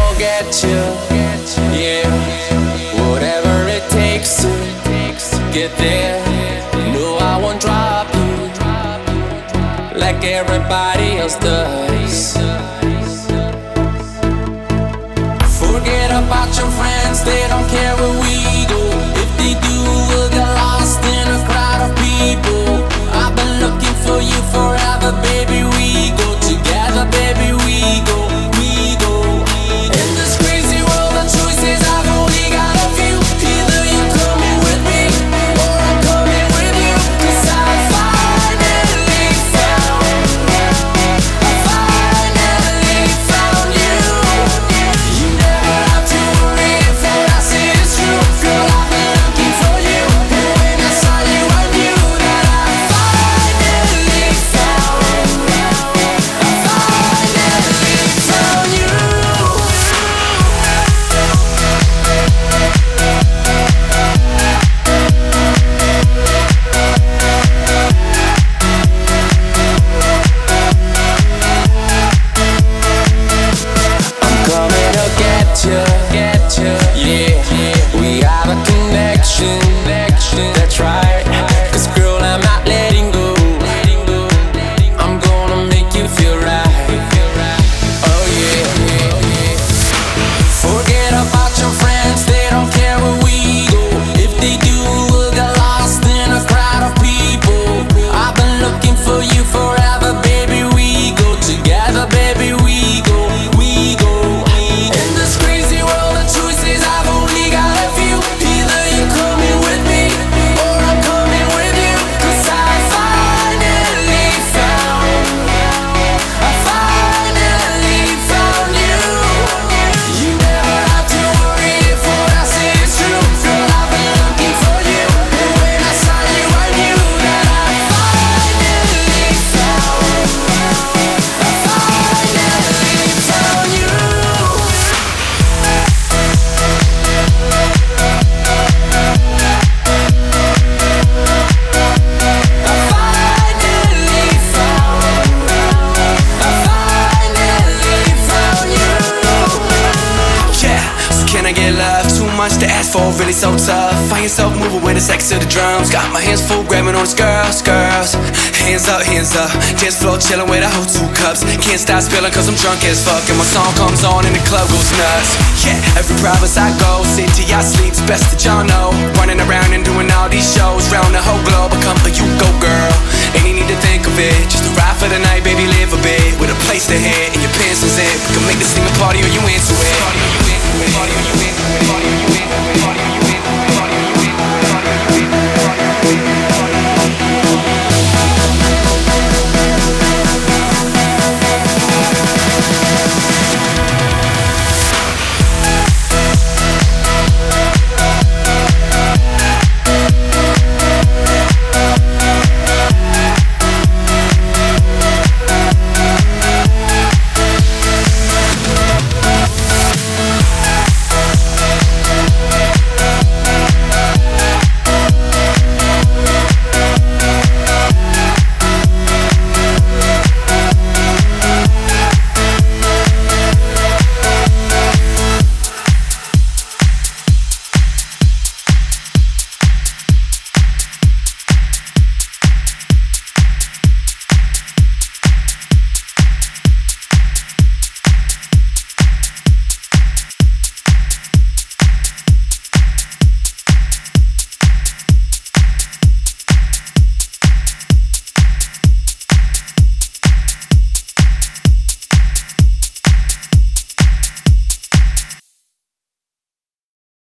forget you. Yeah, whatever it takes to get there. No, I won't drop you like everybody else does. Forget about your friends, they don't care where we go. If they do, we'll get lost in a crowd of people. I've been looking for you forever, baby. We go together, baby. We go, we go. In this crazy world of choices, I've only got a few. Either you're coming with me, or I'm coming with you. 'Cause I finally found you. You never have to worry if what I say is true. Girl, I've been looking for you, and when I saw you, I knew that I finally found you. I'm coming to get you. Yeah, we have a connection. That's right. 'Cause girl, I'm not letting go. I'm gonna make you feel right. Oh yeah. Forget about your friends, they don't care where we go. If they do, we'll get lost in a crowd of people. I've been looking for you forever, baby. We go together, baby. We go, we go. In this crazy world of choices, I've only got a few. Either you're coming with me, or I'm coming with you. 'Cause I finally found you. You never have to worry if what I say is true. Girl, I've been looking for you, and when I saw you, I knew that I finally found you. Yeah, so can I get love? Too much to ask for, really so tough. Find yourself moving with the sex to the drums. Got my hands full, grabbing on these girls. Hands up, dance floor chilling with a whole 2 cups. Can't stop spilling 'cause I'm drunk as fuck. And my song comes on and the club goes nuts. Yeah, every province I go, city I sleep, it's best that y'all know. Running around and doing all these shows round the whole globe. I come for you, go girl. Ain't you need to think of it. Just a ride for the night, baby, live a bit. With a place to hit and your pants is in. We can make this thing a party or you into it.